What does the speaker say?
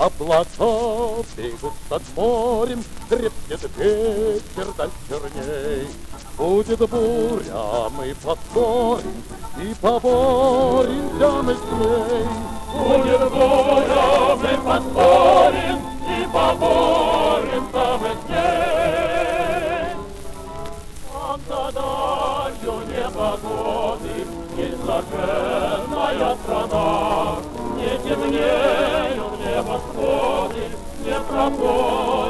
Облака бегут над морем, крепнет ветер до черней. Будет буря, мы подборем и поборемся мы с ней. Будет буря, мы подборем и поборемся мы с ней. Когда далью непогоды, незаженная страна, не темнеют небосводы, не проходят